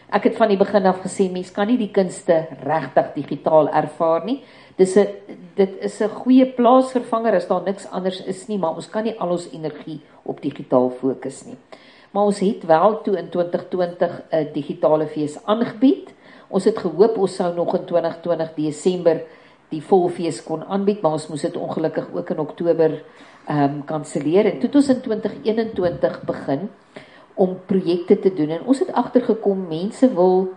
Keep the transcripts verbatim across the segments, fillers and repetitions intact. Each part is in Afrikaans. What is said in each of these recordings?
ek het van die begin af gesê, mens kan nie die kunste regtig digitaal ervaar nie. Dis 'n dit is 'n goeie plaasvervanger as daar niks anders is nie, maar ons kan nie al ons energie op digitaal fokus nie. Maar ons het wel toe in twintig twintig 'n digitale fees aangebied. Ons het gehoop ons sou nog in twintig twintig Desember die volfees kon aanbied, maar ons moes dit ongelukkig ook in Oktober ehm um, kanselleer. En toe het ons in twintig eenentwintig begin om projekte te doen. En ons het agtergekom mense wil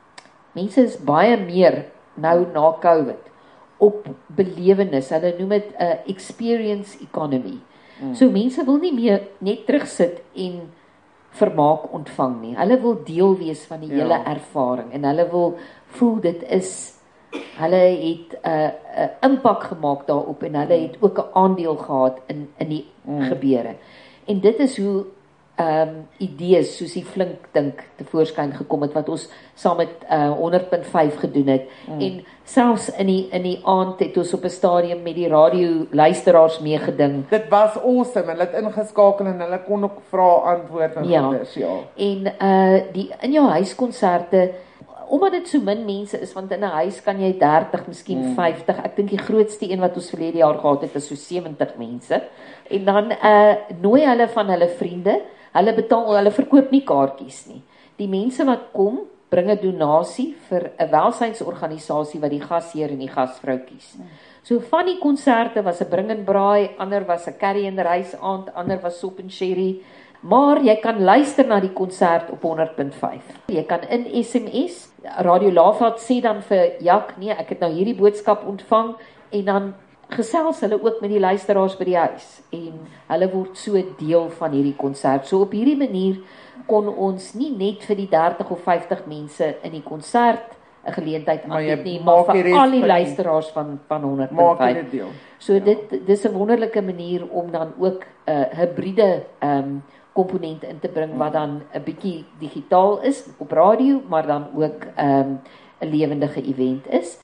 mense is baie meer nou na COVID op belewenis. Hulle noem dit 'n uh, experience economy. Hmm. So mense wil nie meer net terugsit en vermaak ontvang nie. Hulle wil deel wees van die ja. hele ervaring en hulle wil voel dit is hulle het 'n uh, uh, impak gemaak daarop en hulle het ook 'n aandeel gehad in in die mm. gebeure. En dit is hoe ehm um, idees soos die flink dink tevoorskyn gekom het wat ons saam met uh, honderd punt vyf gedoen het. Mm. En selfs in die in die aand het ons op 'n stadium met die radio luisteraars meegeding. Dit was awesome. Hulle het ingeskakel en hulle kon ook vra antwoord en ja. goeders, ja. En uh die in jou huiskonserte, omdat dit so min mense is, want in 'n huis kan jy dertig, miskien hmm. vyftig, ek dink die grootste een wat ons verlede jaar gehad het, is so sewentig mense, en dan uh, nooi hulle van hulle vriende, hulle betaal, hulle verkoop nie kaartjies nie. Die mense wat kom, bring 'n donasie vir 'n welsynsorganisasie wat die gasheer en die gasvrou kies. Hmm. So van die konserte was 'n bring en braai, ander was 'n curry en rys aand, ander was sop en sherry. Maar jy kan luister na die konsert op honderd punt vyf. Jy kan in S M S, Radio Laveld sê dan vir Jak, nee, ek het nou hierdie boodskap ontvang, en dan gesels hulle ook met die luisteraars by die huis, en hulle word so deel van hierdie konsert. So op hierdie manier kon ons nie net vir die dertig of vyftig mense in die konsert 'n geleentheid aanbied nie, maar vir al die luisteraars van, van honderd punt vyf. So ja. dit dis 'n wonderlike manier om dan ook 'n uh, hybride um, komponent in te bring wat dan 'n bietjie digitaal is op radio, maar dan ook 'n um, 'n lewendige event is.